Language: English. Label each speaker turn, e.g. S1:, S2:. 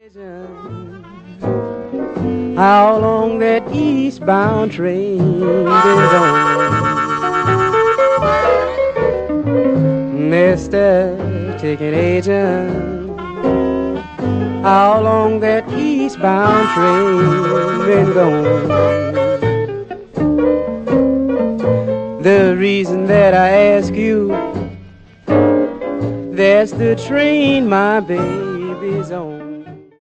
S1: How long that eastbound train been gone, Mr. Ticket Agent? How long that eastbound train been gone? The reason that I ask you, that's the train my baby's on.